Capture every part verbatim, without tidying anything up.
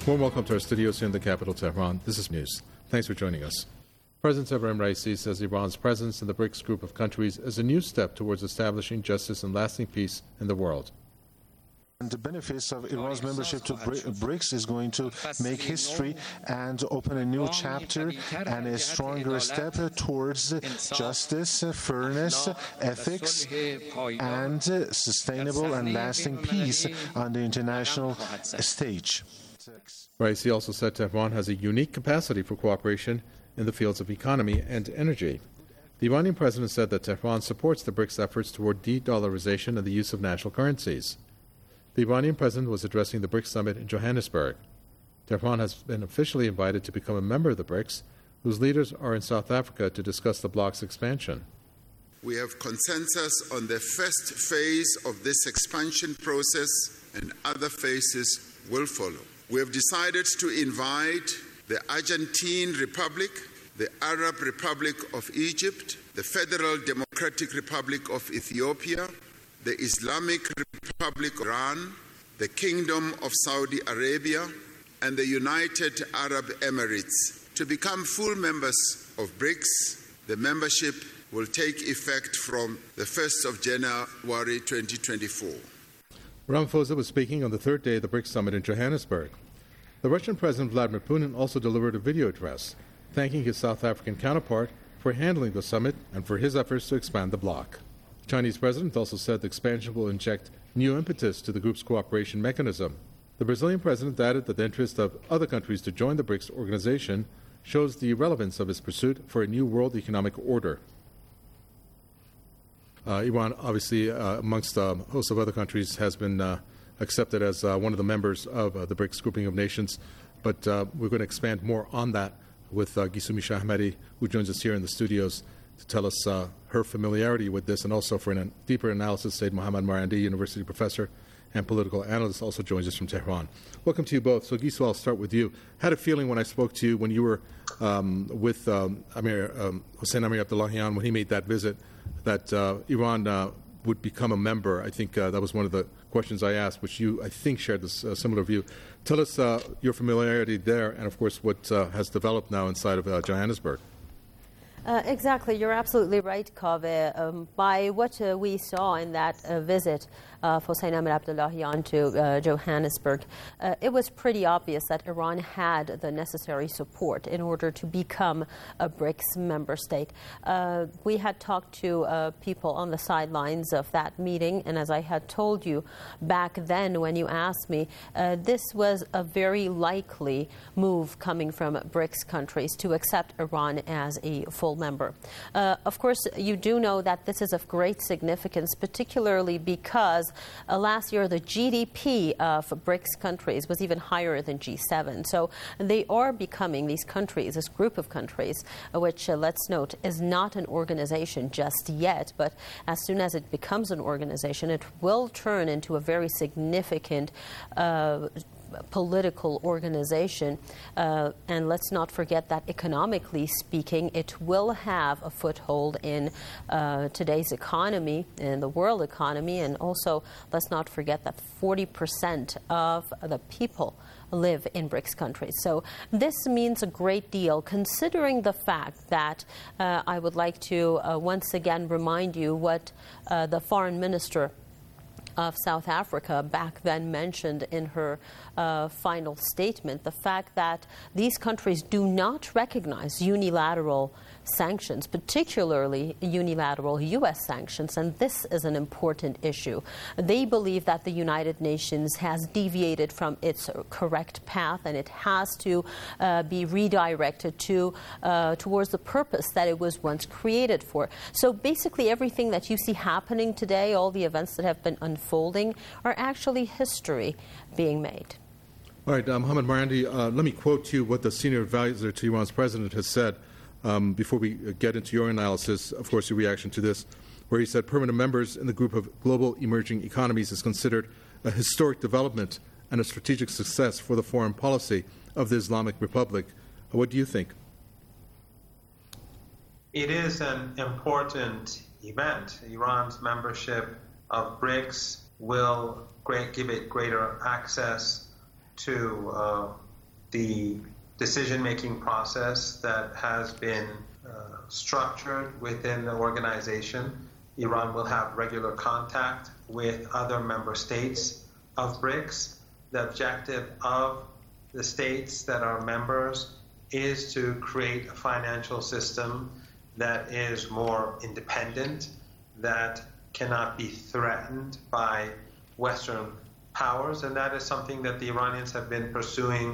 Warm welcome to our studios here in the capital, Tehran. This is News. Thanks for joining us. President Ebrahim Raisi says Iran's presence in the BRICS group of countries is a new step towards establishing justice and lasting peace in the world. And the benefits of Iran's membership to BRICS is going to make history and open a new chapter and a stronger step towards justice, fairness, ethics, and sustainable and lasting peace on the international stage. Raisi also said Tehran has a unique capacity for cooperation in the fields of economy and energy. The Iranian president said that Tehran supports the BRICS efforts toward de-dollarization and the use of national currencies. The Iranian president was addressing the BRICS summit in Johannesburg. Tehran has been officially invited to become a member of the BRICS, whose leaders are in South Africa to discuss the bloc's expansion. We have consensus on the first phase of this expansion process, and other phases will follow. We have decided to invite the Argentine Republic, the Arab Republic of Egypt, the Federal Democratic Republic of Ethiopia, the Islamic Republic of Iran, the Kingdom of Saudi Arabia, and the United Arab Emirates to become full members of BRICS. The membership will take effect from the first of January twenty twenty-four. Ramaphosa was speaking on the third day of the BRICS summit in Johannesburg. The Russian President Vladimir Putin also delivered a video address, thanking his South African counterpart for handling the summit and for his efforts to expand the bloc. The Chinese president also said the expansion will inject new impetus to the group's cooperation mechanism. The Brazilian president added that the interest of other countries to join the BRICS organization shows the relevance of his pursuit for a new world economic order. Uh, Iran, obviously, uh, amongst a host of other countries, has been uh, accepted as uh, one of the members of uh, the BRICS grouping of nations. But uh, we're going to expand more on that with uh, Gisumi Shahmadi, who joins us here in the studios to tell us uh, her familiarity with this, and also for a deeper analysis, Said Mohammad Marandi, university professor and political analyst, also joins us from Tehran. Welcome to you both. So, Gisu, I'll start with you. Had a feeling when I spoke to you when you were um, with um, Amir um, Hossein Amir Abdullahian, when he made that visit, that uh, Iran uh, would become a member. I think uh, that was one of the questions I asked, which you, I think, shared this uh, similar view. Tell us uh, your familiarity there, and of course, what uh, has developed now inside of uh, Johannesburg. Uh, exactly. You're absolutely right, Kaveh. Um, by what uh, we saw in that uh, visit of Hossein Amir Abdullahian to uh, Johannesburg, uh, it was pretty obvious that Iran had the necessary support in order to become a BRICS member state. Uh, we had talked to uh, people on the sidelines of that meeting, and as I had told you back then when you asked me, uh, this was a very likely move coming from BRICS countries to accept Iran as a full member. Uh, of course, you do know that this is of great significance, particularly because uh, last year the G D P of BRICS countries was even higher than G seven. So they are becoming, these countries, this group of countries, uh, which, uh, let's note, is not an organization just yet, but as soon as it becomes an organization, it will turn into a very significant uh, political organization, uh, and let's not forget that economically speaking, it will have a foothold in uh, today's economy, in the world economy, and also let's not forget that forty percent of the people live in BRICS countries. So this means a great deal, considering the fact that uh, I would like to uh, once again remind you what uh, the foreign minister of South Africa back then mentioned in her uh, final statement, the fact that these countries do not recognize unilateral sanctions, particularly unilateral U S sanctions, and this is an important issue. They believe that the United Nations has deviated from its correct path, and it has to uh, be redirected to uh, towards the purpose that it was once created for. So basically everything that you see happening today, all the events that have been unfolding, are actually history being made. All right, uh, Mohammad Marandi, uh, let me quote to you what the senior advisor to Iran's president has said. Um, before we get into your analysis, of course, your reaction to this, where he said permanent members in the group of global emerging economies is considered a historic development and a strategic success for the foreign policy of the Islamic Republic. What do you think? It is an important event. Iran's membership of BRICS will great, give it greater access to uh, the decision-making process that has been uh, structured within the organization. Iran will have regular contact with other member states of BRICS. The objective of the states that are members is to create a financial system that is more independent, that cannot be threatened by Western powers, and that is something that the Iranians have been pursuing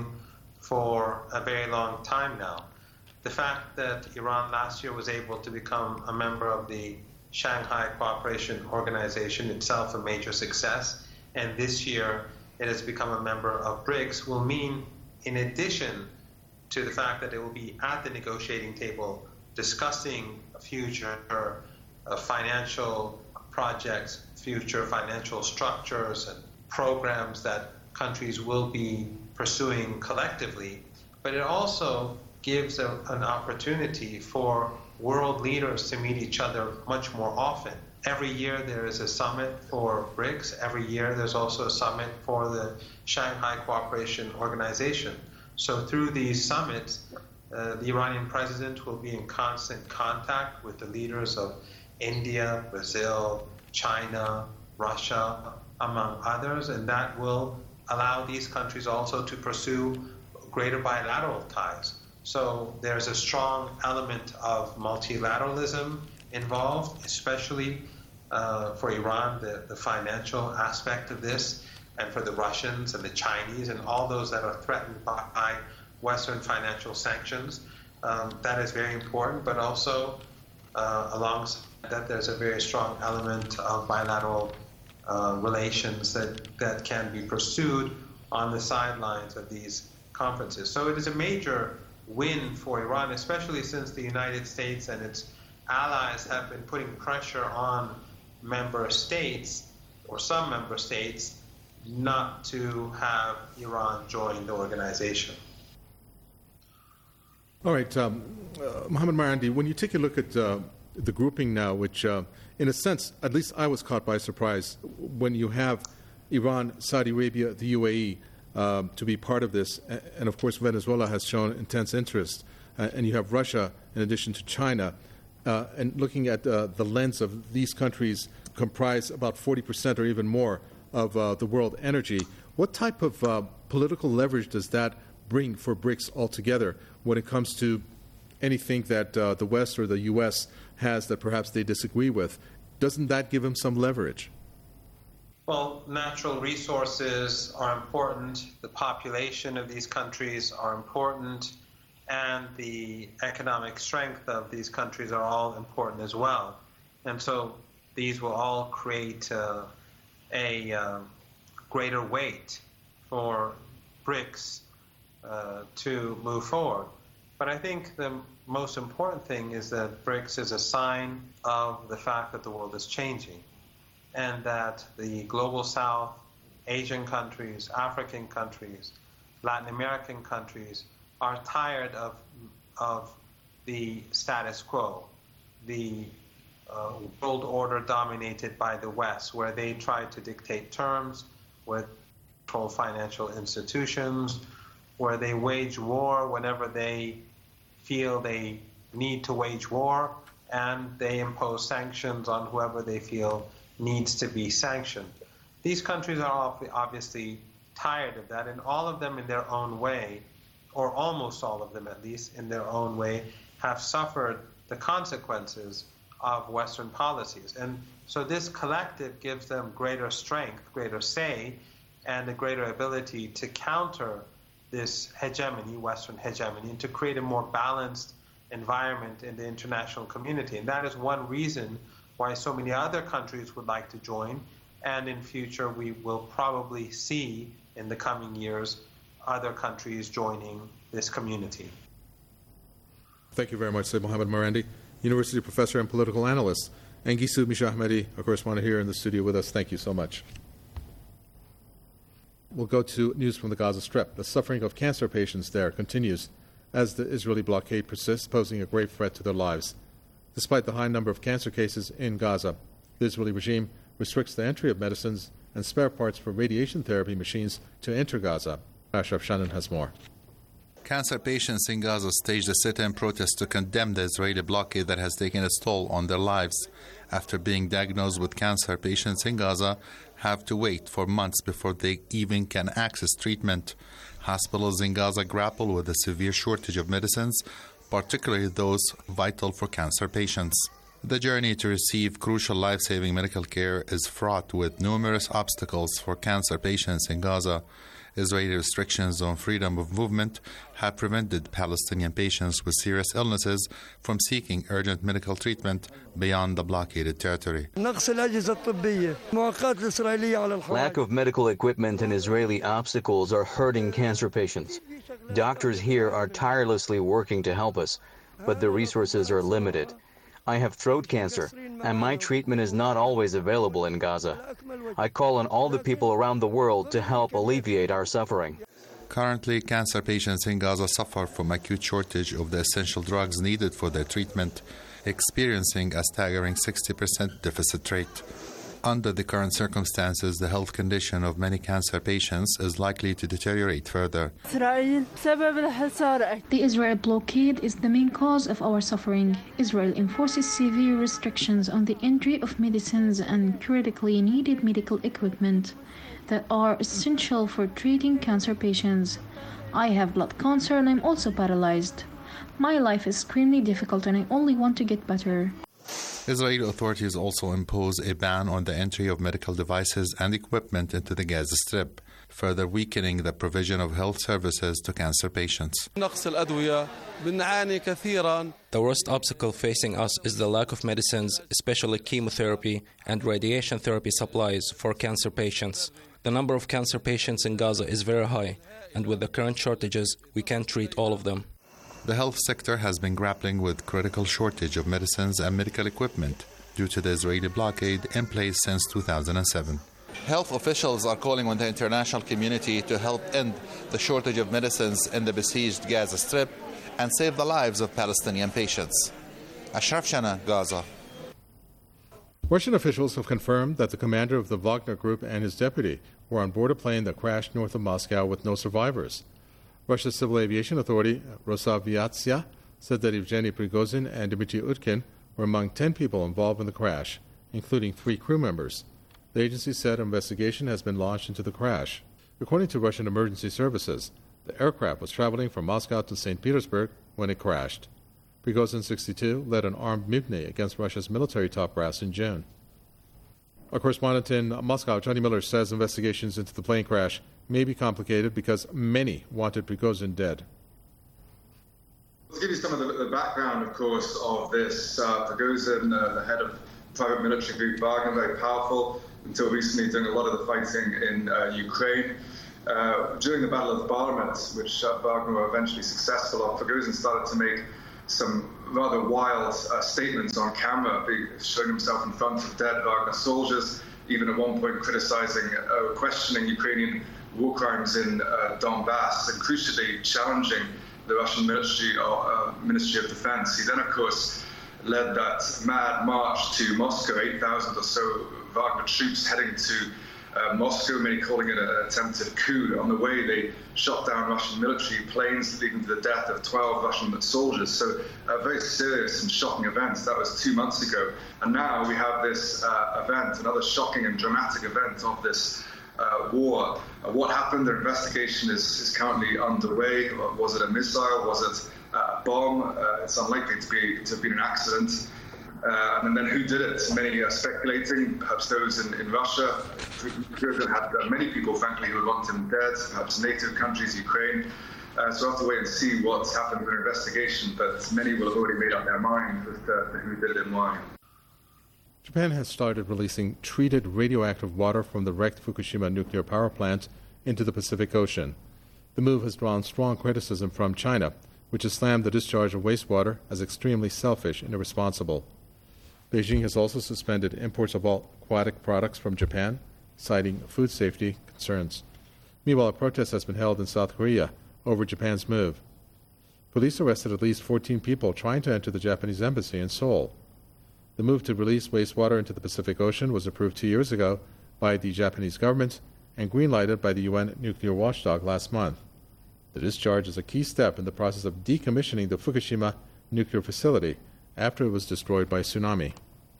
for a very long time now. The fact that Iran last year was able to become a member of the Shanghai Cooperation Organization, itself a major success, and this year it has become a member of BRICS, will mean, in addition to the fact that it will be at the negotiating table discussing future uh, financial projects, future financial structures and programs that countries will be pursuing collectively, but it also gives a, an opportunity for world leaders to meet each other much more often. Every year there is a summit for BRICS. Every year there's also a summit for the Shanghai Cooperation Organization. So through these summits, uh, the Iranian president will be in constant contact with the leaders of India, Brazil, China, Russia, among others, and that will allow these countries also to pursue greater bilateral ties. So there's a strong element of multilateralism involved, especially uh, for Iran, the, the financial aspect of this, and for the Russians and the Chinese and all those that are threatened by Western financial sanctions. Um, that is very important, but also uh, alongside that there's a very strong element of bilateral uh, relations that, that can be pursued on the sidelines of these conferences. So it is a major win for Iran, especially since the United States and its allies have been putting pressure on member states, or some member states, not to have Iran join the organization. All right, um, uh, Mohammad Marandi, when you take a look at uh, the grouping now, which uh, in a sense, at least I was caught by surprise, when you have Iran, Saudi Arabia, the U A E um, to be part of this, and of course Venezuela has shown intense interest, uh, and you have Russia in addition to China, uh, and looking at uh, the lens of these countries comprise about forty percent or even more of uh, the world energy. What type of uh, political leverage does that bring for BRICS altogether when it comes to anything that uh, the West or the U S has that perhaps they disagree with? Doesn't that give them some leverage? Well, natural resources are important, the population of these countries are important, and the economic strength of these countries are all important as well. And so these will all create uh, a uh, greater weight for BRICS uh, to move forward. But I think the most important thing is that BRICS is a sign of the fact that the world is changing, and that the global south, Asian countries, African countries, Latin American countries are tired of, of the status quo, the uh, world order dominated by the West, where they try to dictate terms, where they control financial institutions, where they wage war whenever they feel they need to wage war, and they impose sanctions on whoever they feel needs to be sanctioned. These countries are obviously tired of that, and all of them in their own way, or almost all of them at least in their own way, have suffered the consequences of Western policies. And so this collective gives them greater strength, greater say, and a greater ability to counter this hegemony, Western hegemony, and to create a more balanced environment in the international community. And that is one reason why so many other countries would like to join, and in future we will probably see in the coming years other countries joining this community. Thank you very much, Sayyid Mohammad Marandi, University professor and political analyst, and Ghisu Mishahmedi, a correspondent here in the studio with us. Thank you so much. We'll go to news from the Gaza Strip. The suffering of cancer patients there continues as the Israeli blockade persists, posing a grave threat to their lives. Despite the high number of cancer cases in Gaza, the Israeli regime restricts the entry of medicines and spare parts for radiation therapy machines to enter Gaza. Ashraf Shannon has more. Cancer patients in Gaza staged a sit-in protest to condemn the Israeli blockade that has taken its toll on their lives. After being diagnosed with cancer, patients in Gaza have to wait for months before they even can access treatment. Hospitals in Gaza grapple with a severe shortage of medicines, particularly those vital for cancer patients. The journey to receive crucial life-saving medical care is fraught with numerous obstacles for cancer patients in Gaza. Israeli restrictions on freedom of movement have prevented Palestinian patients with serious illnesses from seeking urgent medical treatment beyond the blockaded territory. Lack of medical equipment and Israeli obstacles are hurting cancer patients. Doctors here are tirelessly working to help us, but the resources are limited. I have throat cancer, and my treatment is not always available in Gaza. I call on all the people around the world to help alleviate our suffering. Currently, cancer patients in Gaza suffer from acute shortage of the essential drugs needed for their treatment, experiencing a staggering sixty percent deficit rate. Under the current circumstances, the health condition of many cancer patients is likely to deteriorate further. The Israel blockade is the main cause of our suffering. Israel enforces severe restrictions on the entry of medicines and critically needed medical equipment that are essential for treating cancer patients. I have blood cancer and I'm also paralyzed. My life is extremely difficult and I only want to get better. Israeli authorities also impose a ban on the entry of medical devices and equipment into the Gaza Strip, further weakening the provision of health services to cancer patients. The worst obstacle facing us is the lack of medicines, especially chemotherapy and radiation therapy supplies for cancer patients. The number of cancer patients in Gaza is very high, and with the current shortages, we can't treat all of them. The health sector has been grappling with critical shortage of medicines and medical equipment due to the Israeli blockade in place since two thousand seven. Health officials are calling on the international community to help end the shortage of medicines in the besieged Gaza Strip and save the lives of Palestinian patients. Ashraf Shana, Gaza. Russian officials have confirmed that the commander of the Wagner Group and his deputy were on board a plane that crashed north of Moscow with no survivors. Russia's Civil Aviation Authority, Rosaviatsia, said that Evgeny Prigozhin and Dmitry Utkin were among ten people involved in the crash, including three crew members. The agency said an investigation has been launched into the crash. According to Russian emergency services, the aircraft was traveling from Moscow to Saint Petersburg when it crashed. Prigozhin, sixty-two, led an armed mutiny against Russia's military top brass in June. Our correspondent in Moscow, Johnny Miller, says investigations into the plane crash may be complicated because many wanted Prigozhin dead. To give you some of the, the background, of course, of this, uh, Prigozhin, uh, the head of private military group Wagner, very powerful, until recently doing a lot of the fighting in uh, Ukraine. Uh, during the Battle of Bakhmut, which uh, Wagner were eventually successful on, Prigozhin started to make some rather wild uh, statements on camera, showing himself in front of dead Wagner soldiers, even at one point criticizing, uh, questioning Ukrainian war crimes in uh, Donbass, and crucially challenging the Russian Ministry, uh, Ministry of Defense. He then, of course, led that mad march to Moscow, eight thousand or so Wagner troops heading to uh, Moscow, many calling it an attempted coup. On the way, they shot down Russian military planes, leading to the death of twelve Russian soldiers. So a very serious and shocking event. That was two months ago. And now we have this uh, event, another shocking and dramatic event of this Uh, war. Uh, what happened? The investigation is, is currently underway. Was it a missile? Was it uh, a bomb? Uh, it's unlikely to be to have been an accident. Uh, and then who did it? Many are speculating, perhaps those in, in Russia. Prigozhin had uh, many people, frankly, who would want him dead, perhaps NATO countries, Ukraine. Uh, so we'll have to wait and see what's happened in the investigation, but many will have already made up their mind as to who did it and why. Japan has started releasing treated radioactive water from the wrecked Fukushima nuclear power plant into the Pacific Ocean. The move has drawn strong criticism from China, which has slammed the discharge of wastewater as extremely selfish and irresponsible. Beijing has also suspended imports of all aquatic products from Japan, citing food safety concerns. Meanwhile, a protest has been held in South Korea over Japan's move. Police arrested at least fourteen people trying to enter the Japanese embassy in Seoul. The move to release wastewater into the Pacific Ocean was approved two years ago by the Japanese government and green-lighted by the U N nuclear watchdog last month. The discharge is a key step in the process of decommissioning the Fukushima nuclear facility after it was destroyed by tsunami.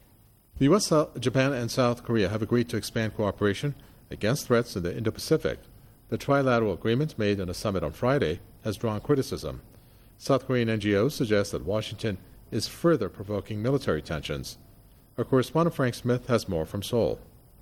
The U S, Japan, and South Korea have agreed to expand cooperation against threats in the Indo-Pacific. The trilateral agreement made in a summit on Friday has drawn criticism. South Korean N G Os suggest that Washington is further provoking military tensions. Our correspondent Frank Smith has more from Seoul.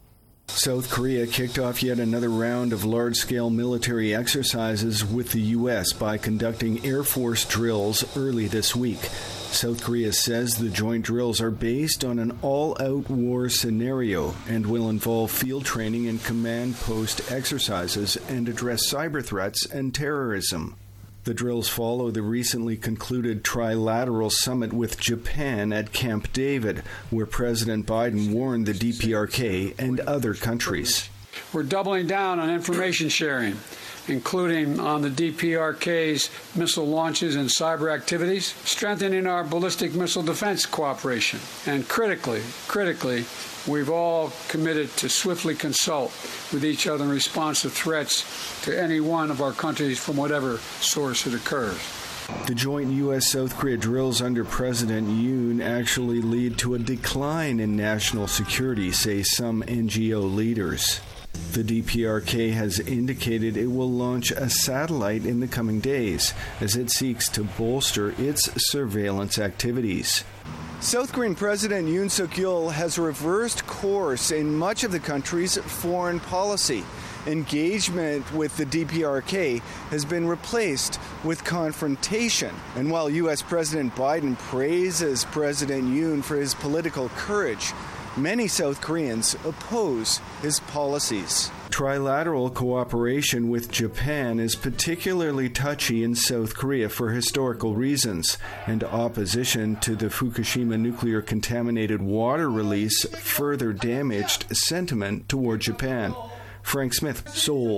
South Korea kicked off yet another round of large-scale military exercises with the U S by conducting Air Force drills early this week. South Korea says the joint drills are based on an all-out war scenario and will involve field training and command post exercises and address cyber threats and terrorism. The drills follow the recently concluded trilateral summit with Japan at Camp David, where President Biden warned the D P R K and other countries. We're doubling down on information sharing, including on the D P R K's missile launches and cyber activities, strengthening our ballistic missile defense cooperation, and critically, critically, we've all committed to swiftly consult with each other in response to threats to any one of our countries from whatever source it occurs. The joint U S South Korea drills under President Yoon actually lead to a decline in national security, say some N G O leaders. The D P R K has indicated it will launch a satellite in the coming days as it seeks to bolster its surveillance activities. South Korean President Yoon Suk-yeol has reversed course in much of the country's foreign policy. Engagement with the D P R K has been replaced with confrontation. And while U S President Biden praises President Yoon for his political courage, many South Koreans oppose his policies. Trilateral cooperation with Japan is particularly touchy in South Korea for historical reasons, and opposition to the Fukushima nuclear contaminated water release further damaged sentiment toward Japan. Frank Smith,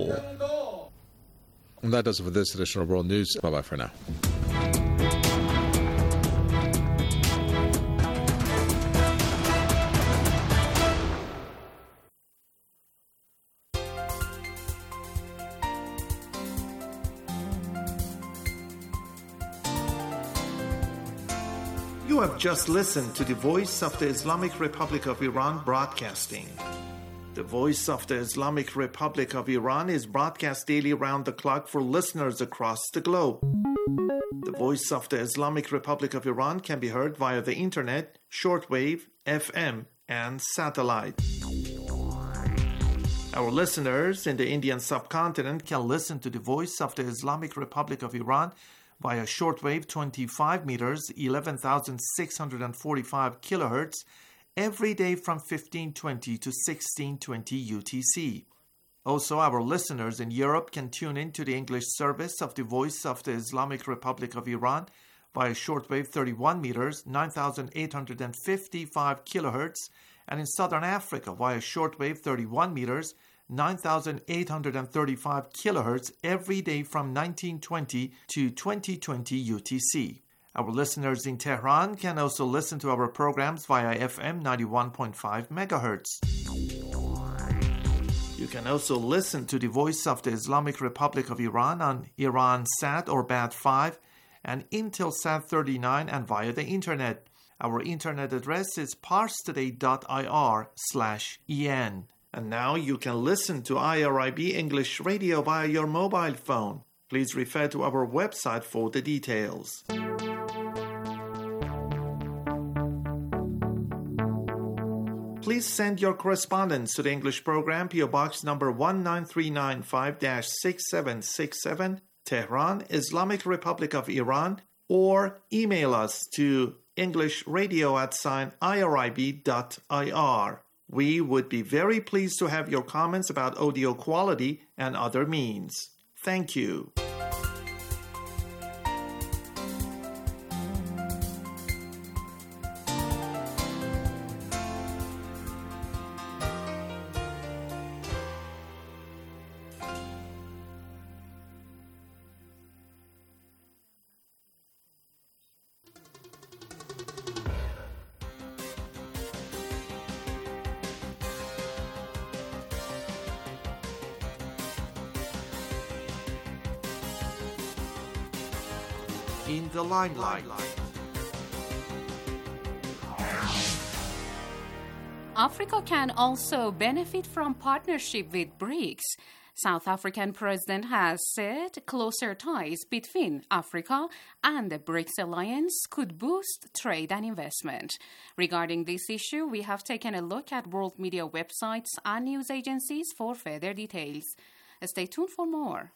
Seoul. And that does it for this edition of World News. Bye-bye for now. You have just listened to the Voice of the Islamic Republic of Iran broadcasting. The Voice of the Islamic Republic of Iran is broadcast daily around the clock for listeners across the globe. The Voice of the Islamic Republic of Iran can be heard via the internet, shortwave, F M, and satellite. Our listeners in the Indian subcontinent can listen to the Voice of the Islamic Republic of Iran via shortwave twenty-five meters, eleven thousand six hundred forty-five kilohertz, every day from fifteen twenty to sixteen twenty U T C. Also, our listeners in Europe can tune in to the English service of the Voice of the Islamic Republic of Iran via shortwave thirty-one meters, nine thousand eight hundred fifty-five kilohertz, and in Southern Africa via shortwave thirty-one meters, nine thousand eight hundred thirty-five kilohertz every day from nineteen twenty to twenty twenty U T C. Our listeners in Tehran can also listen to our programs via F M ninety-one point five megahertz. You can also listen to the Voice of the Islamic Republic of Iran on Iransat or B A T five and Intelsat thirty-nine and via the internet. Our internet address is parstoday.ir slash en. And now you can listen to I R I B English Radio via your mobile phone. Please refer to our website for the details. Please send your correspondence to the English program, P O Box number one nine three nine five dash six seven six seven, Tehran, Islamic Republic of Iran, or email us to englishradio at sign irib dot ir. We would be very pleased to have your comments about audio quality and other means. Thank you. in the limelight. Africa can also benefit from partnership with BRICS. South African president has said closer ties between Africa and the BRICS alliance could boost trade and investment. Regarding this issue, we have taken a look at world media websites and news agencies for further details. Stay tuned for more.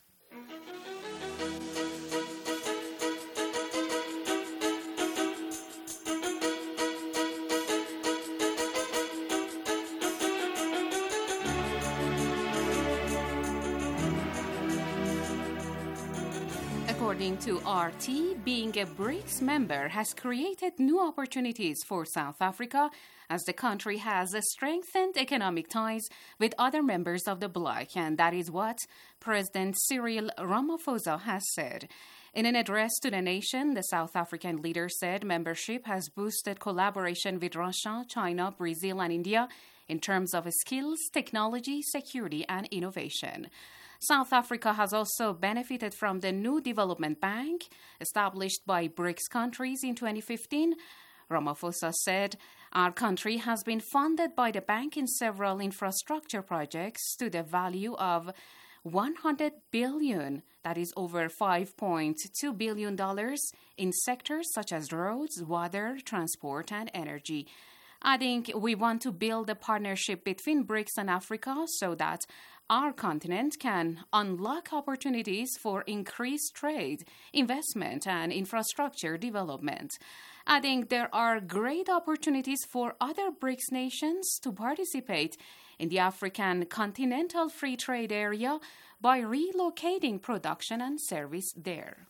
According to R T, being a BRICS member has created new opportunities for South Africa as the country has strengthened economic ties with other members of the bloc, and that is what President Cyril Ramaphosa has said. In an address to the nation, the South African leader said membership has boosted collaboration with Russia, China, Brazil, and India in terms of skills, technology, security, and innovation. South Africa has also benefited from the new development bank established by BRICS countries in twenty fifteen. Ramaphosa said, "Our country has been funded by the bank in several infrastructure projects to the value of one hundred billion dollars, that is over five point two billion dollars, in sectors such as roads, water, transport, and energy." Adding, "We want to build a partnership between BRICS and Africa so that our continent can unlock opportunities for increased trade, investment, and infrastructure development." Adding, "There are great opportunities for other BRICS nations to participate in the African Continental Free Trade Area by relocating production and service there."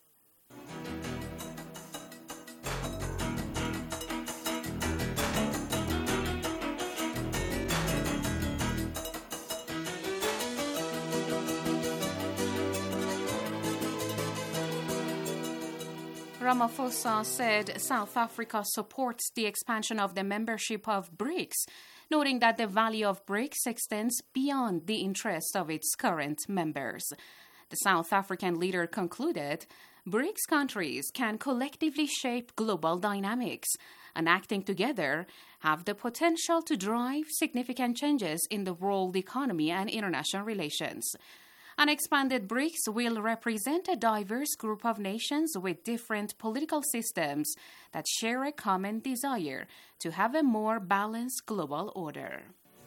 Ramaphosa said South Africa supports the expansion of the membership of BRICS, noting that the value of BRICS extends beyond the interests of its current members. The South African leader concluded, "BRICS countries can collectively shape global dynamics and, acting together, have the potential to drive significant changes in the world economy and international relations." An expanded BRICS will represent a diverse group of nations with different political systems that share a common desire to have a more balanced global order.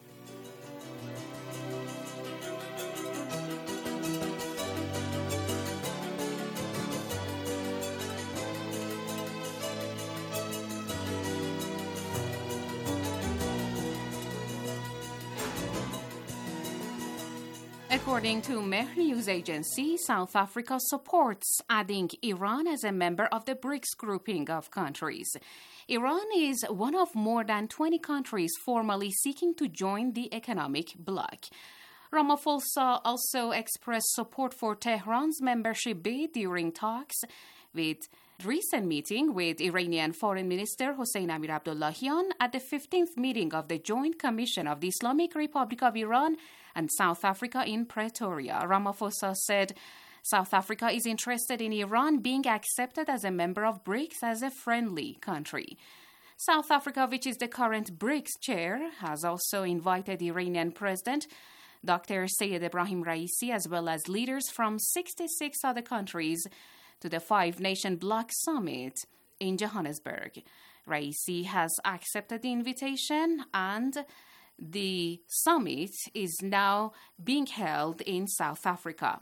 According to Mehr News Agency, South Africa supports adding Iran as a member of the BRICS grouping of countries. Iran is one of more than twenty countries formally seeking to join the economic bloc. Ramaphosa also expressed support for Tehran's membership bid during talks with recent meeting with Iranian Foreign Minister Hossein Amir-Abdollahian at the fifteenth meeting of the Joint Commission of the Islamic Republic of Iran and South Africa in Pretoria. Ramaphosa said South Africa is interested in Iran being accepted as a member of BRICS as a friendly country. South Africa, which is the current BRICS chair, has also invited Iranian President Doctor Sayed Ebrahim Raisi as well as leaders from sixty-six other countries to the Five-Nation Bloc Summit in Johannesburg. Raisi has accepted the invitation, and the summit is now being held in South Africa.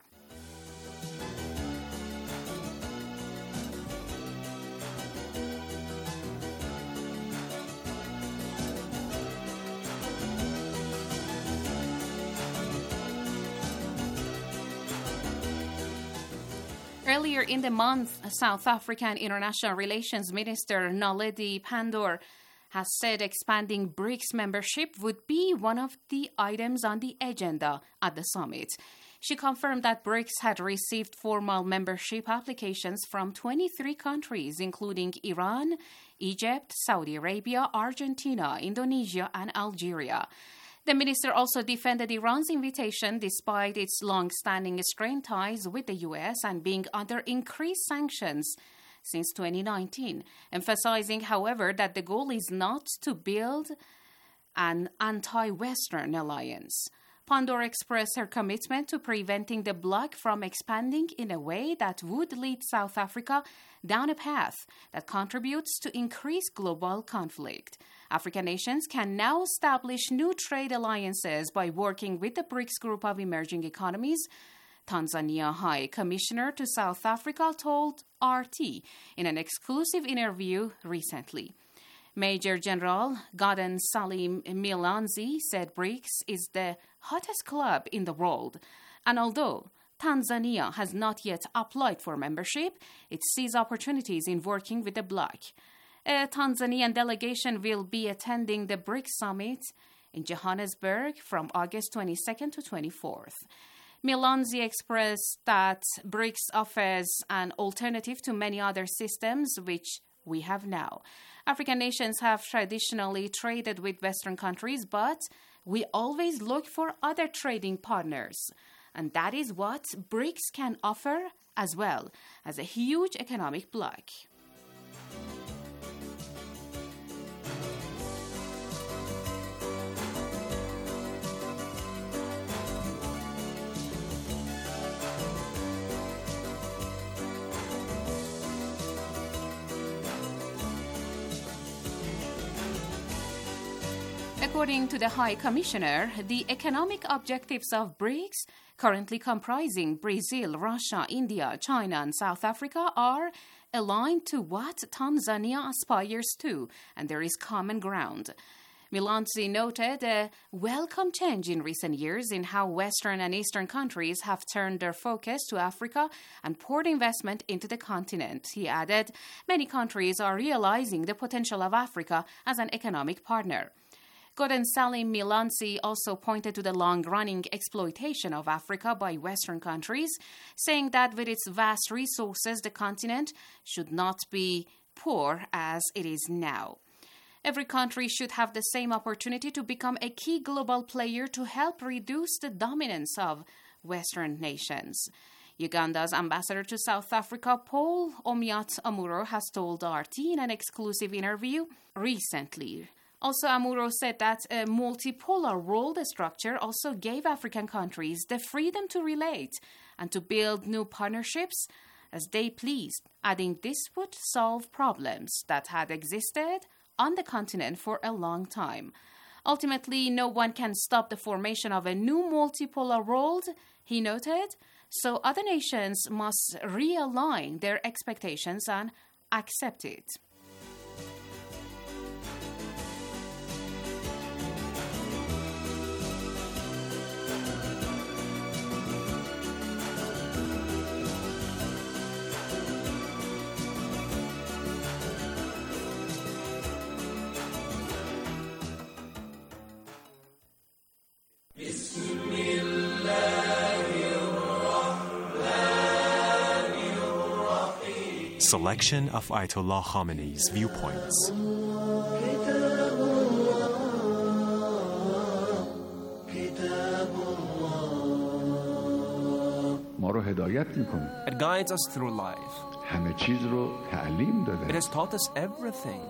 Earlier in the month, South African International Relations Minister Naledi Pandor has said expanding BRICS membership would be one of the items on the agenda at the summit. She confirmed that BRICS had received formal membership applications from twenty-three countries, including Iran, Egypt, Saudi Arabia, Argentina, Indonesia, and Algeria. The minister also defended Iran's invitation despite its long-standing strained ties with the U S and being under increased sanctions since twenty nineteen, emphasizing, however, that the goal is not to build an anti-Western alliance. Pandor expressed her commitment to preventing the bloc from expanding in a way that would lead South Africa down a path that contributes to increased global conflict. African nations can now establish new trade alliances by working with the BRICS group of emerging economies, Tanzania High Commissioner to South Africa told R T in an exclusive interview recently. Major General Gordon Salim Milanzi said BRICS is the hottest club in the world, and although Tanzania has not yet applied for membership, it sees opportunities in working with the bloc. A Tanzanian delegation will be attending the BRICS summit in Johannesburg from August twenty-second to twenty-fourth. Milanzi expressed that BRICS offers an alternative to many other systems which we have now. African nations have traditionally traded with Western countries, but we always look for other trading partners. And that is what BRICS can offer as well as a huge economic bloc. According to the High Commissioner, the economic objectives of BRICS, currently comprising Brazil, Russia, India, China, and South Africa, are aligned to what Tanzania aspires to, and there is common ground. Milanzi noted a welcome change in recent years in how Western and Eastern countries have turned their focus to Africa and poured investment into the continent. He added, many countries are realizing the potential of Africa as an economic partner. Gordon Salim Milanzi also pointed to the long-running exploitation of Africa by Western countries, saying that with its vast resources, the continent should not be poor as it is now. Every country should have the same opportunity to become a key global player to help reduce the dominance of Western nations. Uganda's ambassador to South Africa, Paul Omiat Amuro, has told R T in an exclusive interview recently. Also, Amuro said that a multipolar world structure also gave African countries the freedom to relate and to build new partnerships as they pleased, adding this would solve problems that had existed on the continent for a long time. Ultimately, no one can stop the formation of a new multipolar world, he noted, so other nations must realign their expectations and accept it. Selection of Ayatollah Khamenei's viewpoints. It guides us through life. It has taught us everything.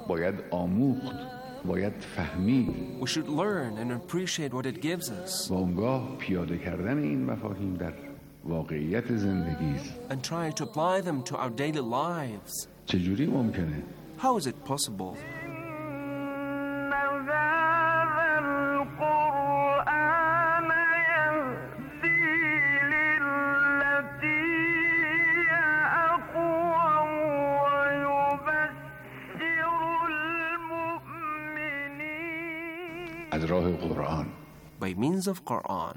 We should learn and appreciate what it gives us. And try to apply them to our daily lives. How is it possible? By means of Quran.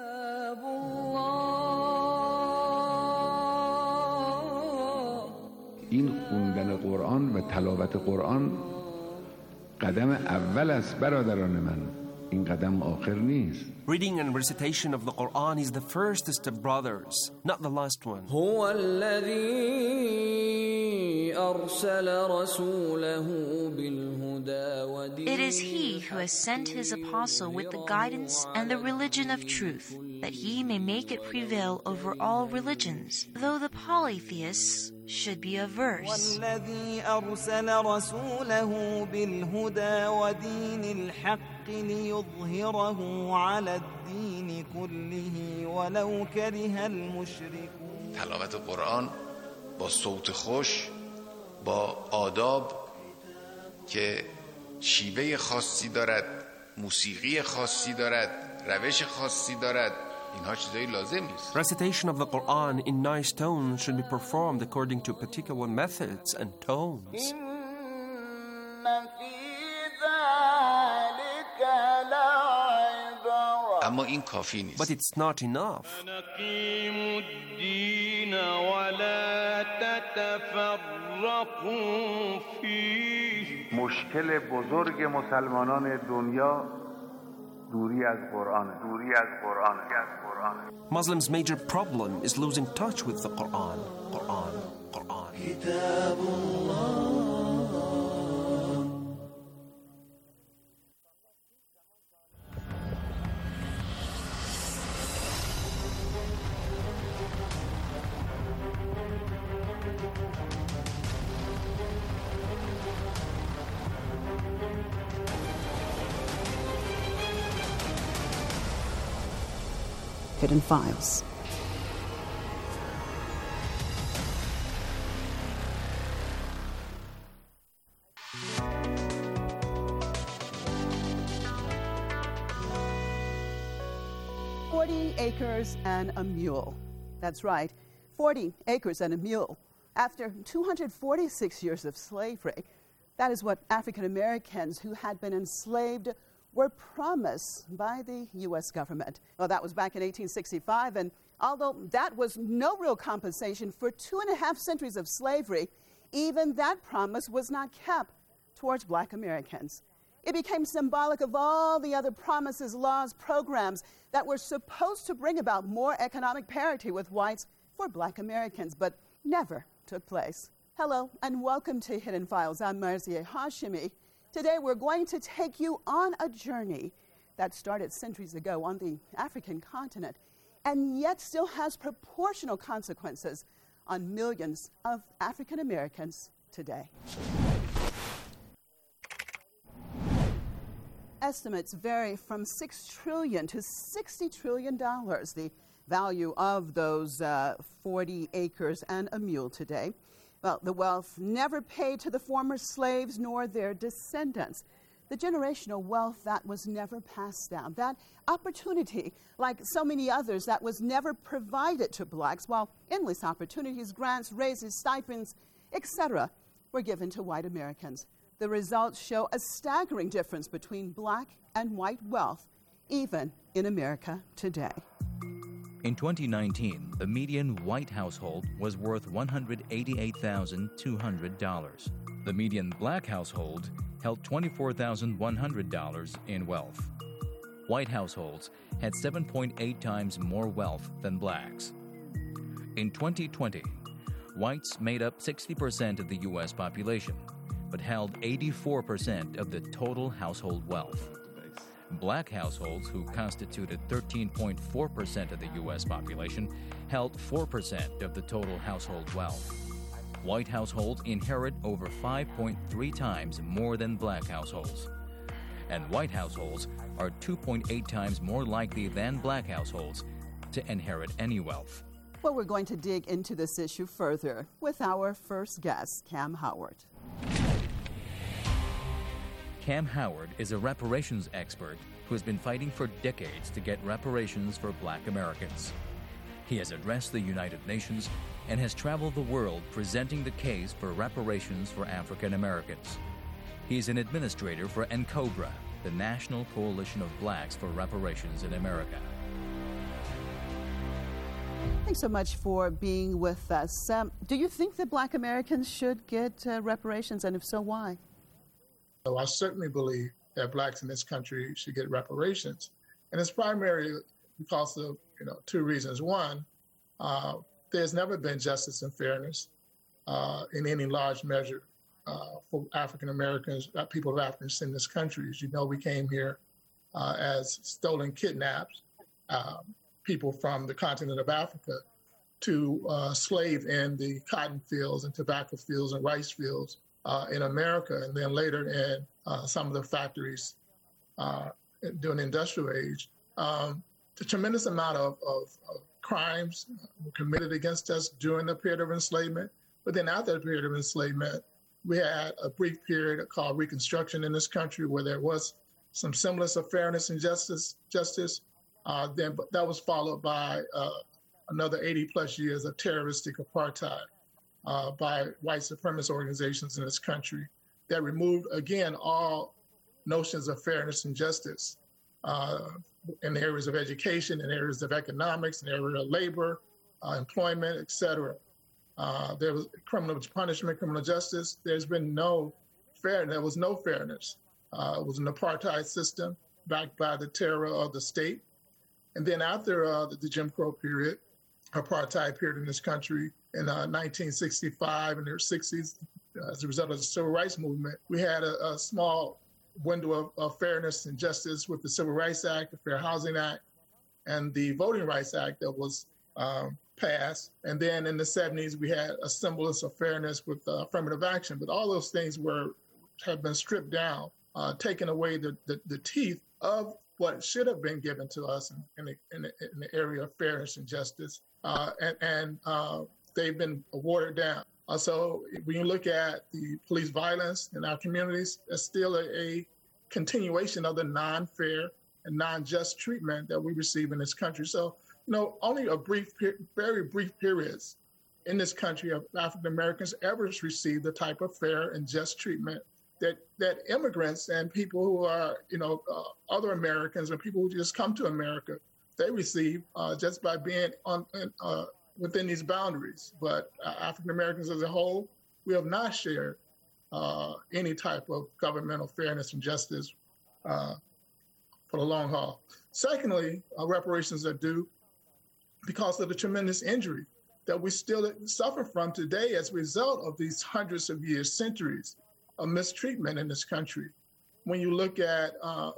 این خوندن قرآن و تلاوت قرآن قدم اول است برادران من. این قدم آخر نیست. Reading and recitation of the Quran is the first step, brothers, not the last one. هو الذي It is he who has sent his apostle with the guidance and the religion of truth, that he may make it prevail over all religions, though the polytheists should be averse. والذي أرسل رسوله بالهدى ودين الحق ليظهره على الدين كله ولو كره المشركون. تلاوت قرآن با صوت خوش، با آداب که شیوه خاصی دارد، موسیقی خاصی دارد، روش خاصی دارد، اینها چیزایی لازم نیست. Recitation of the Quran in nice tones should be performed according to particular methods and tones. اما این کافی نیست. But it's not enough. مشکل بزرگ مسلمانان دنیا دوری از قرآن دوری از قرآن Muslims' major problem is losing touch with the Quran. Quran, Quran. Hidden Files. Forty acres and a mule. That's right, forty acres and a mule. After two hundred forty-six years of slavery, that is what African Americans who had been enslaved were promised by the U S government. Well, that was back in eighteen sixty-five, and although that was no real compensation for two and a half centuries of slavery, even that promise was not kept towards black Americans. It became symbolic of all the other promises, laws, programs that were supposed to bring about more economic parity with whites for black Americans, but never took place. Hello, and welcome to Hidden Files. I'm Marzieh Hashimi. Today, we're going to take you on a journey that started centuries ago on the African continent and yet still has proportional consequences on millions of African Americans today. Estimates vary from six trillion dollars to sixty trillion dollars, the value of those uh, forty acres and a mule today. Well, the wealth never paid to the former slaves nor their descendants. The generational wealth that was never passed down. That opportunity, like so many others, that was never provided to blacks, while endless opportunities, grants, raises, stipends, et cetera, were given to white Americans. The results show a staggering difference between black and white wealth, even in America today. In twenty nineteen, the median white household was worth one hundred eighty-eight thousand two hundred dollars. The median black household held twenty-four thousand one hundred dollars in wealth. White households had seven point eight times more wealth than blacks. In twenty twenty, whites made up sixty percent of the U S population, but held eighty-four percent of the total household wealth. Black households, who constituted thirteen point four percent of the U S population, held four percent of the total household wealth. White households inherit over five point three times more than black households. And white households are two point eight times more likely than black households to inherit any wealth. Well, we're going to dig into this issue further with our first guest, Cam Howard. Cam Howard is a reparations expert who has been fighting for decades to get reparations for black Americans. He has addressed the United Nations and has traveled the world presenting the case for reparations for African Americans. He is an administrator for NCOBRA, the National Coalition of Blacks for Reparations in America. Thanks so much for being with us. Um, do you think that black Americans should get uh, reparations, and if so, why? So I certainly believe that blacks in this country should get reparations. And it's primarily because of, you know, two reasons. One, uh, there's never been justice and fairness uh, in any large measure uh, for African Americans, uh, people of African descent in this country. As you know, we came here uh, as stolen, kidnapped uh, people from the continent of Africa to uh, slave in the cotton fields and tobacco fields and rice fields uh, in America, and then later in uh, some of the factories uh, during the industrial age. Um, the tremendous amount of, of, of crimes were committed against us during the period of enslavement, but then after the period of enslavement, we had a brief period called Reconstruction in this country where there was some semblance of fairness and justice. Justice. Uh, then but that was followed by uh, another eighty plus years of terroristic apartheid uh, by white supremacist organizations in this country that removed, again, all notions of fairness and justice uh, in the areas of education, in areas of economics, in the area of labor, uh, employment, et cetera. Uh, there was criminal punishment, criminal justice. There's been no fair, there was no fairness. Uh, it was an apartheid system backed by the terror of the state. And then after uh, the, the Jim Crow period, apartheid period in this country in uh, nineteen sixty-five and their sixties, uh, as a result of the civil rights movement, we had a, a small window of, of fairness and justice with the Civil Rights Act, the Fair Housing Act, and the Voting Rights Act that was um, passed. And then in the seventies, we had a semblance of fairness with uh, affirmative action. But all those things were have been stripped down, uh, taking away the, the, the teeth of what should have been given to us in, in, the, in, the, in the area of fairness and justice. Uh, and and uh, they've been watered down. Uh, so when you look at the police violence in our communities, it's still a, a continuation of the non-fair and non-just treatment that we receive in this country. So, you know, only a brief, very brief periods in this country of African Americans ever received the type of fair and just treatment that that immigrants and people who are, you know, uh, other Americans or people who just come to America, they receive uh, just by being on uh, within these boundaries. But uh, African Americans as a whole, we have not shared uh, any type of governmental fairness and justice uh, for the long haul. Secondly, uh, reparations are due because of the tremendous injury that we still suffer from today as a result of these hundreds of years, centuries of mistreatment in this country. When you look at uh,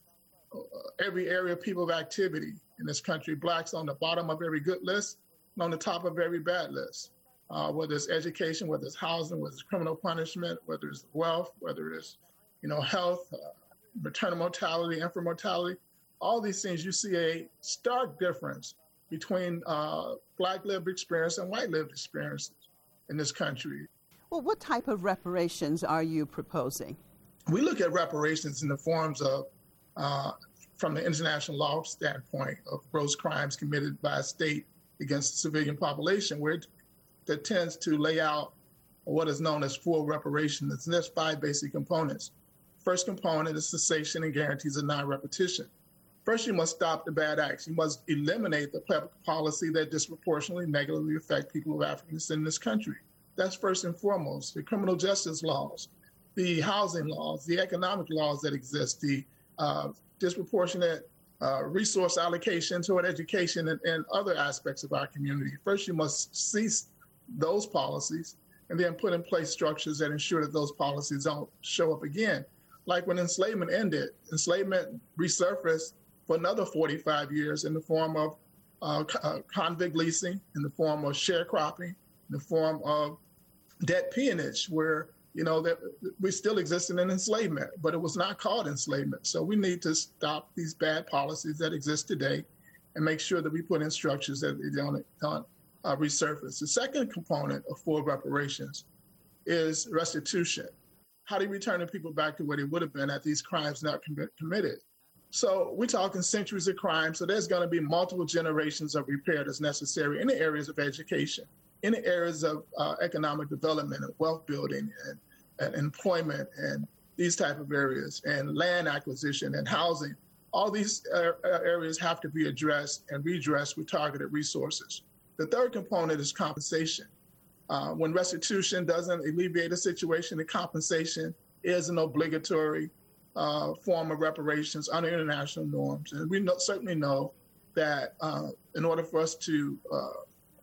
every area of people of activity in this country, blacks on the bottom of every good list and on the top of every bad list, uh, whether it's education, whether it's housing, whether it's criminal punishment, whether it's wealth, whether it's, you know, health, uh, maternal mortality, infant mortality, all these things, you see a stark difference between uh, black lived experience and white lived experiences in this country. Well, what type of reparations are you proposing? We look at reparations in the forms of, uh, from the international law standpoint, of gross crimes committed by a state against the civilian population, where it, that tends to lay out what is known as full reparations. And there's five basic components. First component is cessation and guarantees of non-repetition. First, you must stop the bad acts. You must eliminate the public policy that disproportionately negatively affect people of African descent in this country. That's first and foremost. The criminal justice laws, the housing laws, the economic laws that exist, the uh, disproportionate uh, resource allocation toward education and, and other aspects of our community. First, you must cease those policies and then put in place structures that ensure that those policies don't show up again. Like when enslavement ended, enslavement resurfaced for another forty-five years in the form of uh, uh, convict leasing, in the form of sharecropping, in the form of debt peonage, where, you know, that we still existed in enslavement, but it was not called enslavement. So we need to stop these bad policies that exist today and make sure that we put in structures that they don't, don't uh, resurface. The second component of full reparations is restitution. How do you return the people back to where they would have been had these crimes not com- committed? So we're talking centuries of crime, so there's going to be multiple generations of repair that's necessary in the areas of education, in the areas of uh, economic development and wealth building and, and employment and these type of areas, and land acquisition and housing. All these uh, areas have to be addressed and redressed with targeted resources. The third component is compensation. Uh, when restitution doesn't alleviate a situation, the compensation is an obligatory uh, form of reparations under international norms. And we know, certainly know that uh, in order for us to uh,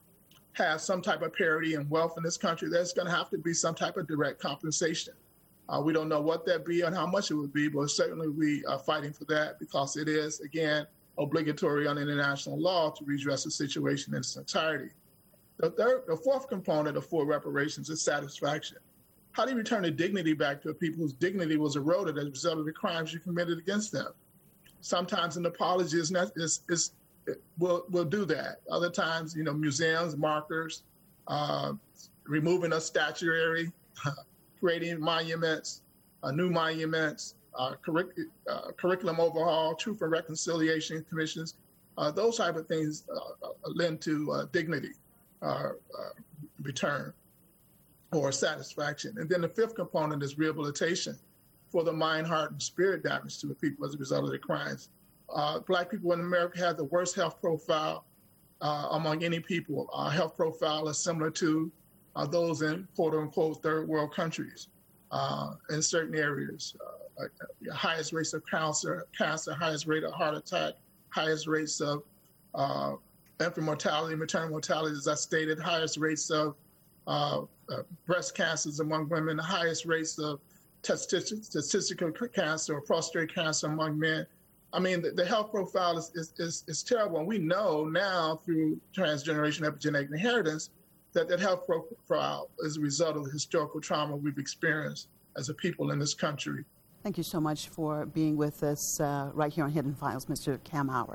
have some type of parity in wealth in this country, there's going to have to be some type of direct compensation. Uh, we don't know what that be and how much it would be, but certainly we are fighting for that because it is, again, obligatory under international law to redress the situation in its entirety. The third, the fourth component of full reparations is satisfaction. How do you return the dignity back to people whose dignity was eroded as a result of the crimes you committed against them? Sometimes an apology is, not, is, is will will do that. Other times, you know, museums, markers, uh, removing a statuary, creating monuments, uh, new monuments, uh, curric- uh, curriculum overhaul, truth and reconciliation commissions. Uh, those type of things uh, lend to uh, dignity uh, uh, return or satisfaction. And then the fifth component is rehabilitation for the mind, heart, and spirit damage to the people as a result of the crimes. Uh, Black people in America have the worst health profile uh, among any people. Our health profile is similar to uh, those in quote-unquote third world countries uh, in certain areas. Uh, uh, highest rates of cancer, cancer, highest rate of heart attack, highest rates of uh, infant mortality, maternal mortality, as I stated, highest rates of uh, uh, breast cancers among women, the highest rates of testic- testicular cancer or prostate cancer among men. I mean, the, the health profile is, is, is, is terrible. And we know now through transgeneration epigenetic inheritance that that health profile is a result of the historical trauma we've experienced as a people in this country. Thank you so much for being with us uh, right here on Hidden Files, Mister Cam Howard.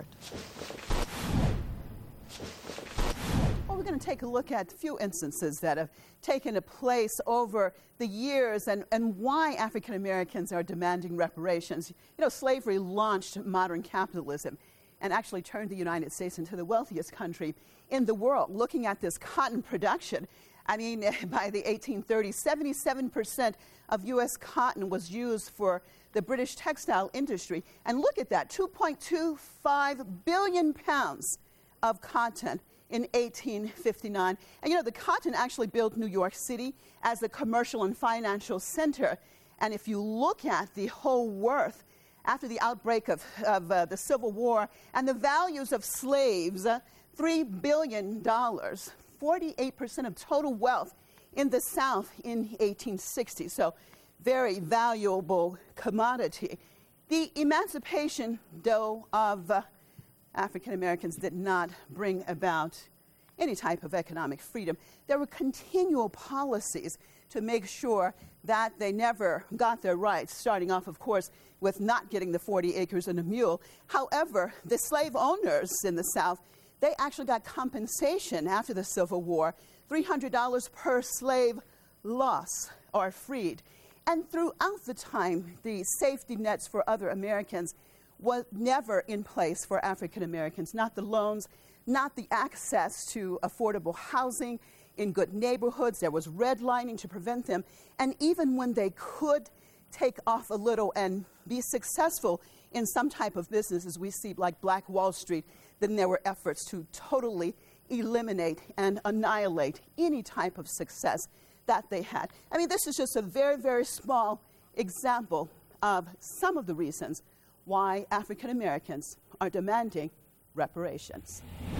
Well, we're going to take a look at a few instances that have taken place over the years and, and why African Americans are demanding reparations. You know, slavery launched modern capitalism and actually turned the United States into the wealthiest country in the world. Looking at this cotton production, I mean, by the eighteen thirties, seventy-seven percent of U S cotton was used for the British textile industry. And look at that, two point two five billion pounds of cotton in eighteen fifty-nine. And you know, the cotton actually built New York City as a commercial and financial center. And if you look at the whole worth after the outbreak of, of uh, the Civil War and the values of slaves, uh, three billion dollars, forty-eight percent of total wealth in the South in eighteen sixty. So very valuable commodity. The emancipation, though, of uh, African Americans did not bring about any type of economic freedom. There were continual policies to make sure that they never got their rights, starting off, of course, with not getting the forty acres and a mule. However, the slave owners in the South, they actually got compensation after the Civil War, three hundred dollars per slave lost or freed. And throughout the time, the safety nets for other Americans was never in place for African Americans, not the loans, not the access to affordable housing in good neighborhoods. There was redlining to prevent them. And even when they could take off a little and be successful in some type of business, as we see like Black Wall Street, then there were efforts to totally eliminate and annihilate any type of success that they had. I mean, this is just a very, very small example of some of the reasons why African Americans are demanding reparations.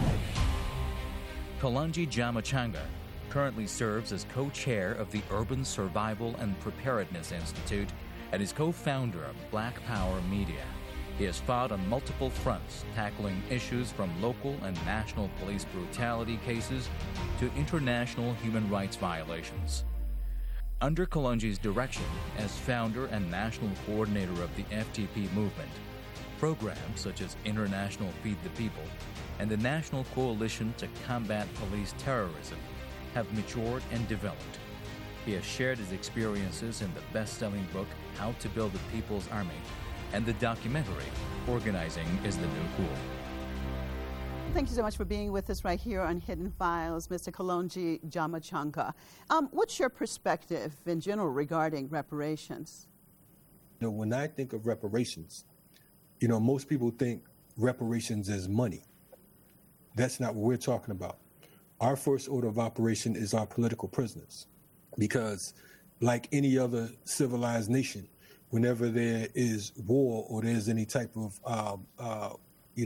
Kalonji Jamachanga currently serves as co-chair of the Urban Survival and Preparedness Institute and is co-founder of Black Power Media. He has fought on multiple fronts, tackling issues from local and national police brutality cases to international human rights violations. Under Kalonji's direction as founder and national coordinator of the F T P movement, programs such as International Feed the People and the National Coalition to Combat Police Terrorism have matured and developed. He has shared his experiences in the best-selling book, How to Build a People's Army, and the documentary, Organizing is the New Cool. Thank you so much for being with us right here on Hidden Files, Mister Kalonji Jamachanga. Um, what's your perspective in general regarding reparations? You know, when I think of reparations, you know, most people think reparations as money. That's not what we're talking about. Our first order of operation is our political prisoners, because like any other civilized nation, whenever there is war or there's any type of, um, uh, you know,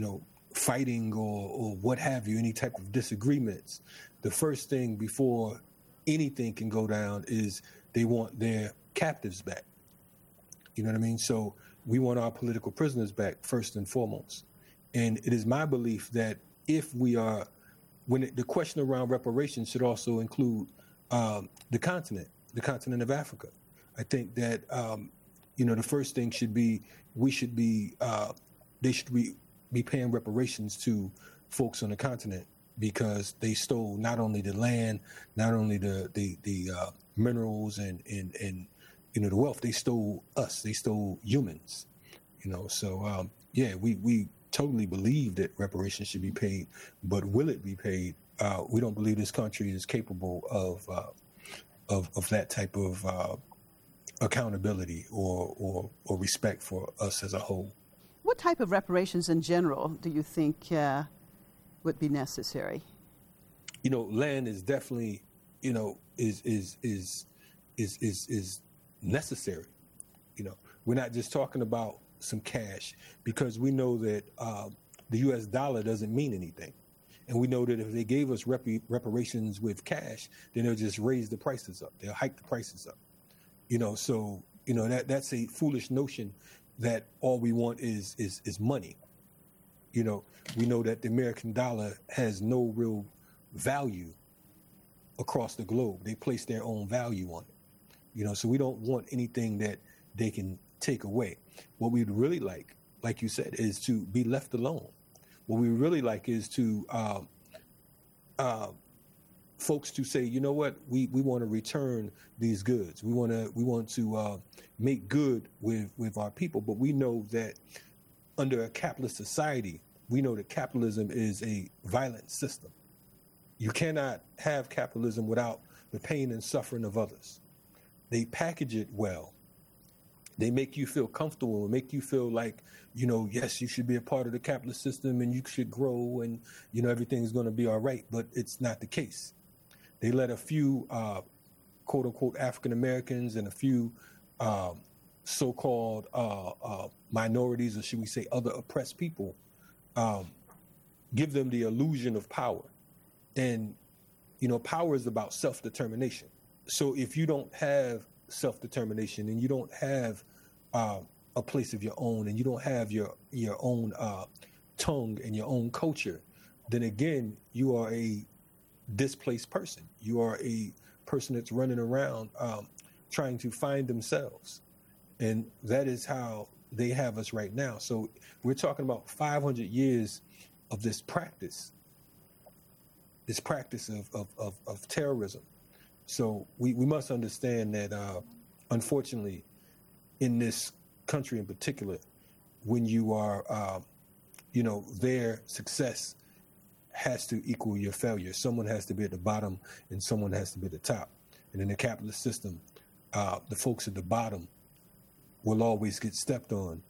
fighting or, or what have you, any type of disagreements, the first thing before anything can go down is they want their captives back. You know what I mean? So we want our political prisoners back first and foremost. And it is my belief that if we are, when it, the question around reparations should also include um, the continent, the continent of Africa. I think that, um, you know, the first thing should be, we should be, uh, they should be, be paying reparations to folks on the continent because they stole not only the land, not only the, the, the uh, minerals and, and, and, you know, the wealth, they stole us, they stole humans, you know, so, um, yeah, we, we totally believe that reparations should be paid, but will it be paid? Uh, we don't believe this country is capable of, uh, of, of that type of uh, accountability or, or, or respect for us as a whole. What type of reparations in general do you think uh, would be necessary? You know, land is definitely, you know, is is is is is is necessary. You know, we're not just talking about some cash because we know that uh, the U S dollar doesn't mean anything, and we know that if they gave us rep- reparations with cash, then they'll just raise the prices up. They'll hike the prices up. You know, so you know that that's a foolish notion that all we want is is is money. You know, we know that the American dollar has no real value across the globe. They place their own value on it. You know, so we don't want anything that they can take away. What we'd really like, like you said, is to be left alone. What we really like is to uh, uh, folks to say, you know what, we, we want to return these goods. We want to we want to uh, make good with, with our people. But we know that under a capitalist society, we know that capitalism is a violent system. You cannot have capitalism without the pain and suffering of others. They package it well. They make you feel comfortable and make you feel like, you know, yes, you should be a part of the capitalist system and you should grow and, you know, everything's going to be all right. But it's not the case. They let a few, uh, quote unquote, African Americans and a few um, so-called uh, uh, minorities, or should we say other oppressed people, um, give them the illusion of power. And, you know, power is about self-determination. So if you don't have self-determination and you don't have uh, a place of your own and you don't have your, your own uh, tongue and your own culture, then again, you are a displaced person. You are a person that's running around um, trying to find themselves. And that is how they have us right now. So we're talking about five hundred years of this practice, this practice of, of, of, of terrorism. So we, we must understand that, uh, unfortunately, in this country in particular, when you are, uh, you know, their success has to equal your failure. Someone has to be at the bottom and someone has to be at the top. And in the capitalist system, uh, the folks at the bottom will always get stepped on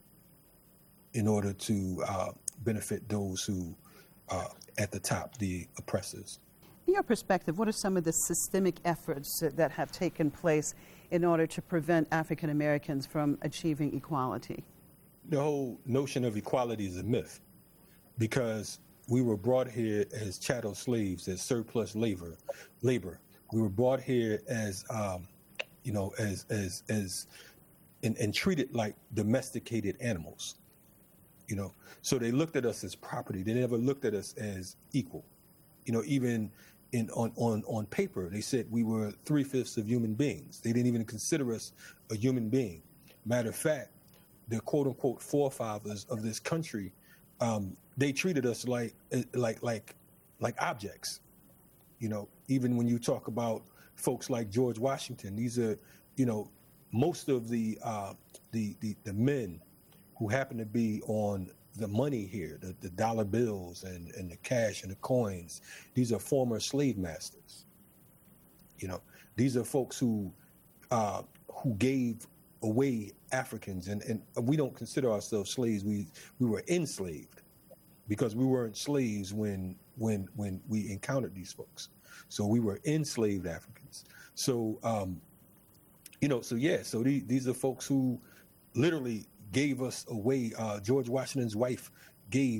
in order to uh, benefit those who are at the top, the oppressors. In your perspective, what are some of the systemic efforts that have taken place in order to prevent African Americans from achieving equality? The whole notion of equality is a myth because we were brought here as chattel slaves, as surplus labor. Labor. We were brought here as, um, you know, as as as, and, and treated like domesticated animals. You know, so they looked at us as property. They never looked at us as equal. You know, even in on on on paper, they said we were three fifths of human beings. They didn't even consider us a human being. Matter of fact, the quote unquote forefathers of this country, um, they treated us like like like like objects. You know, even when you talk about folks like George Washington, these are, you know, most of the uh, the, the the men who happen to be on the money here, the, the dollar bills and, and the cash and the coins, these are former slave masters. You know, these are folks who uh, who gave away Africans, and, and we don't consider ourselves slaves. We we were enslaved because we weren't slaves when when when we encountered these folks. So we were enslaved Africans. So um, you know, so yeah, so these, these are folks who literally gave us away. Uh, George Washington's wife gave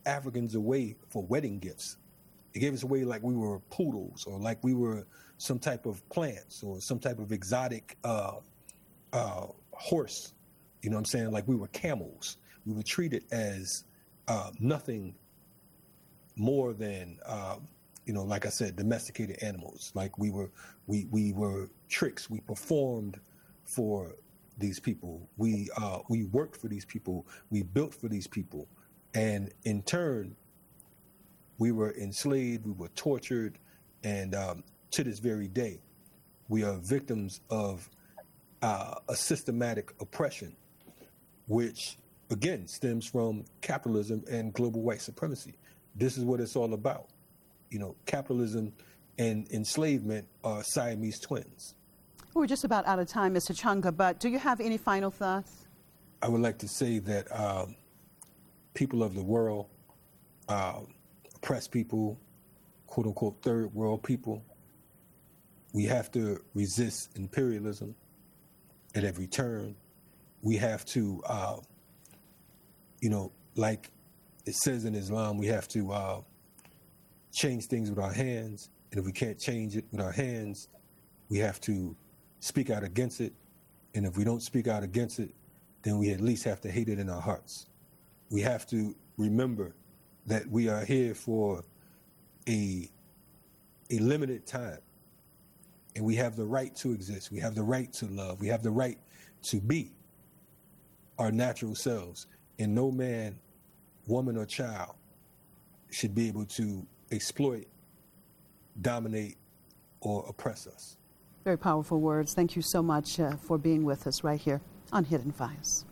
Africans away for wedding gifts. They gave us away like we were poodles or like we were some type of plants or some type of exotic uh, uh, horse. You know what I'm saying? Like we were camels. We were treated as uh, nothing more than, uh, you know, like I said, domesticated animals. Like we were, we we were tricks. We performed for these people. We uh, we worked for these people. We built for these people, and in turn, we were enslaved. We were tortured, and um, to this very day, we are victims of uh, a systematic oppression, which again stems from capitalism and global white supremacy. This is what it's all about. You know, capitalism and enslavement are Siamese twins. We're just about out of time, Mister Chunga, but do you have any final thoughts? I would like to say that um, people of the world, uh, oppressed people, quote unquote third world people, we have to resist imperialism at every turn. We have to, uh, you know, like it says in Islam, we have to uh, change things with our hands. And if we can't change it with our hands, we have to speak out against it. And if we don't speak out against it, then we at least have to hate it in our hearts. We have to remember that we are here for a, a limited time. And we have the right to exist. We have the right to love. We have the right to be our natural selves. And no man, woman, or child should be able to exploit, dominate, or oppress us. Very powerful words. Thank you so much uh, for being with us right here on Hidden Files.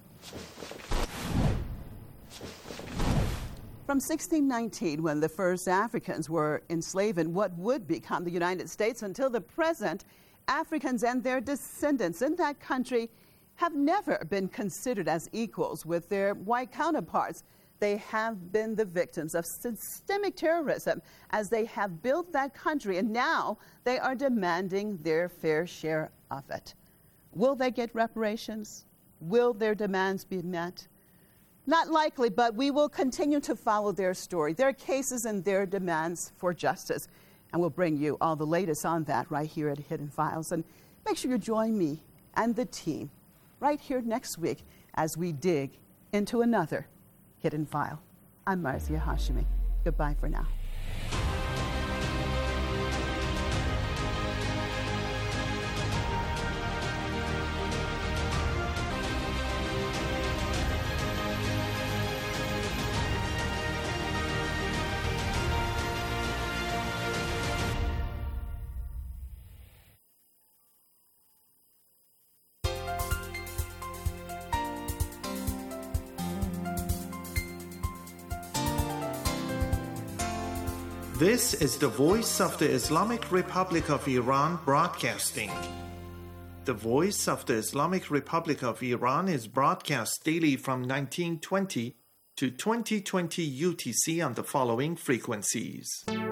From sixteen nineteen, when the first Africans were enslaved in what would become the United States, until the present, Africans and their descendants in that country have never been considered as equals with their white counterparts. They have been the victims of systemic terrorism as they have built that country, and now they are demanding their fair share of it. Will they get reparations? Will their demands be met? Not likely, but we will continue to follow their story, their cases, and their demands for justice. And we'll bring you all the latest on that right here at Hidden Files. And make sure you join me and the team right here next week as we dig into another Hidden File. I'm Marcia Hashimi. Goodbye for now. This is the voice of the Islamic Republic of Iran broadcasting. The voice of the Islamic Republic of Iran is broadcast daily from nineteen twenty to twenty twenty U T C on the following frequencies.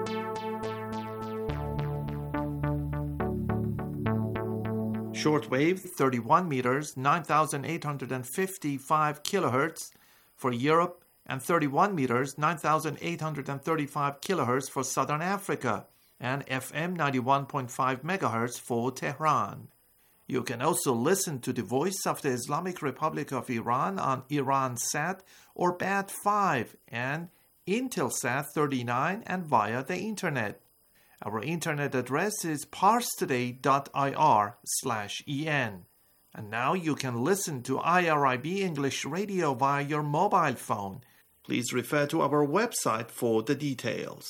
Shortwave thirty-one meters, nine thousand eight hundred fifty-five kilohertz for Europe, and thirty-one meters, nine thousand eight hundred thirty-five kilohertz for Southern Africa, and F M ninety-one point five megahertz for Tehran. You can also listen to the Voice of the Islamic Republic of Iran on Iransat or B A T five and Intelsat thirty-nine and via the Internet. Our Internet address is parstoday.ir slash en. And now you can listen to I R I B English Radio via your mobile phone. Please refer to our website for the details.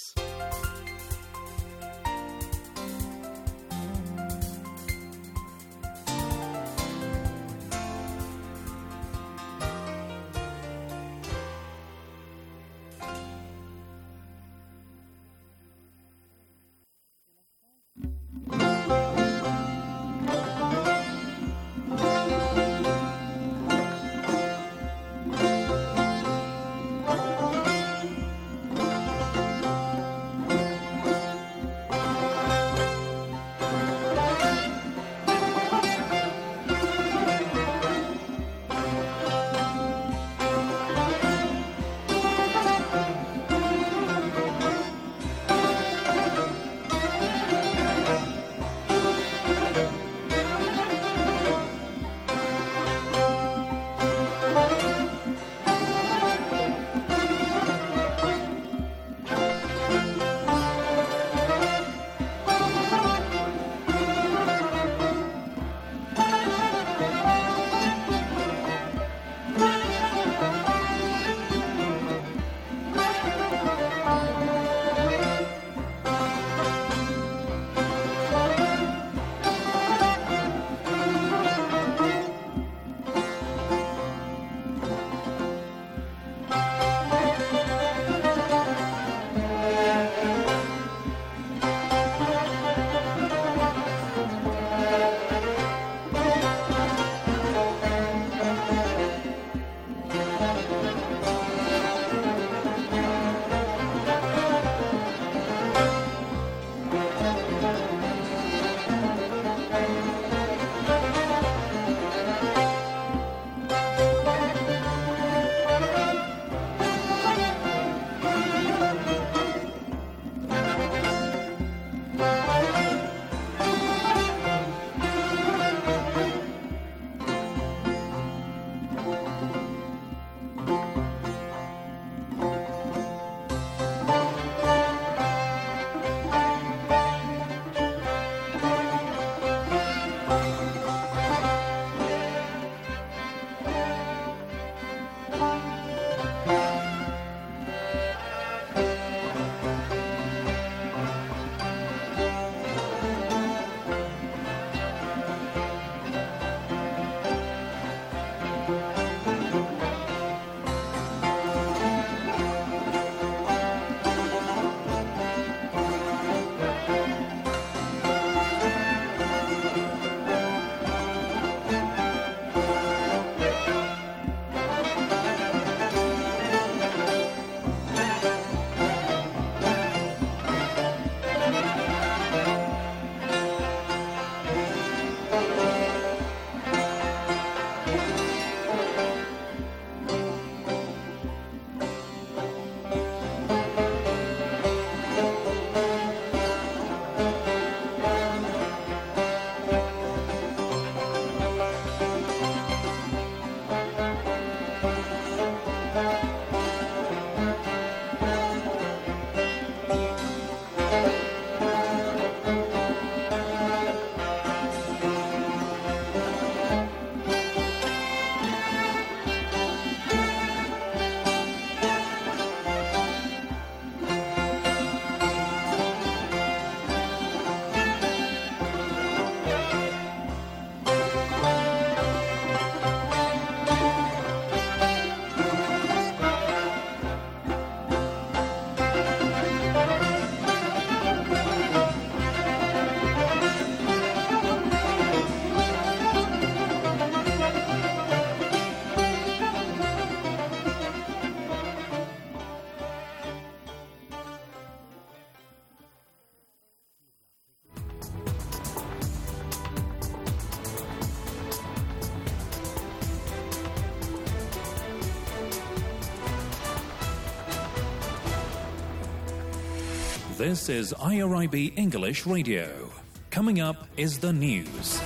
This is I R I B English Radio. Coming up is the news.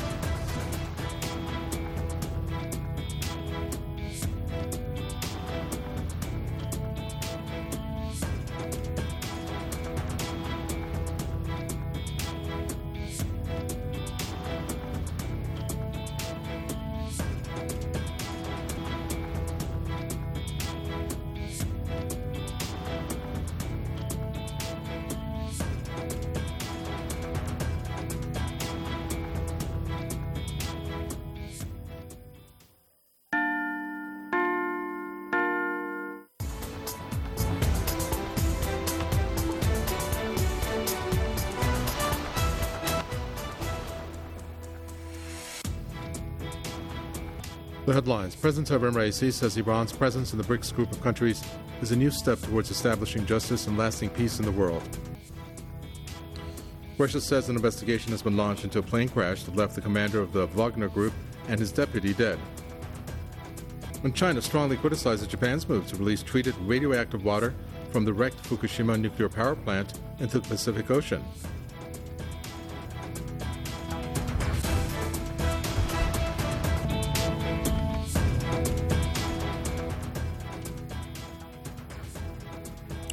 The headlines. President Ibrahim Raisi says Iran's presence in the BRICS group of countries is a new step towards establishing justice and lasting peace in the world. Russia says an investigation has been launched into a plane crash that left the commander of the Wagner Group and his deputy dead. And China strongly criticizes Japan's move to release treated radioactive water from the wrecked Fukushima nuclear power plant into the Pacific Ocean.